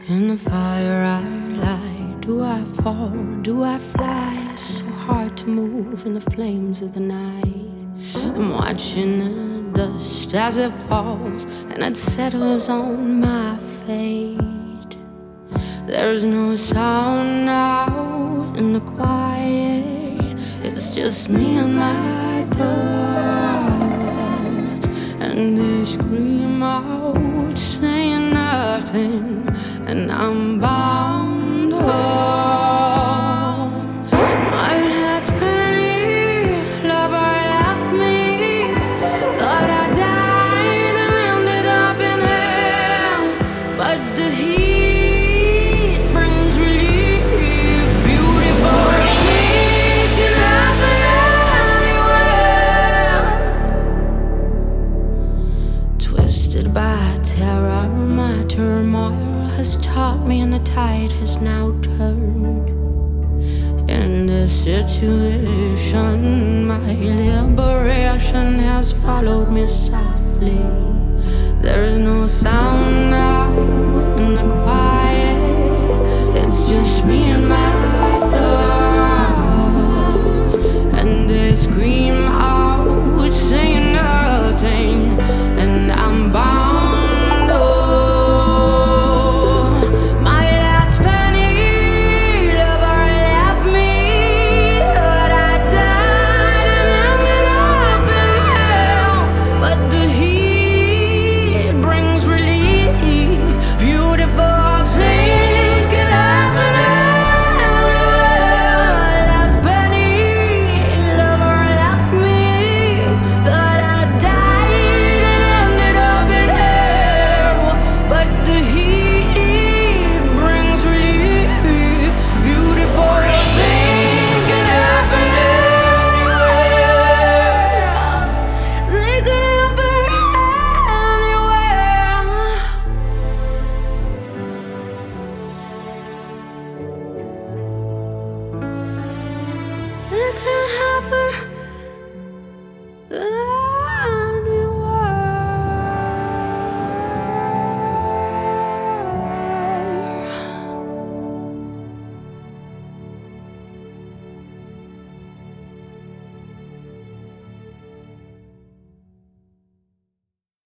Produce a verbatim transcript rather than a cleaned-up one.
In the fire I lie. Do I fall? Do I fly? It's so hard to move in the flames of the night. I'm watching the dust as it falls and it settles on my fate. There's no sound now in the quiet. It's just me and my thoughts, and they scream out saying nothing, and I'm bound up. My last penny lover left me. Thought I died and ended up in hell, but the heat brings relief. Beautiful things can happen anywhere. Twisted by terror, my turmoil has taught me, and the tide has now turned. In this situation, my liberation has followed me softly. There is no sound now in the quiet. It's just me and my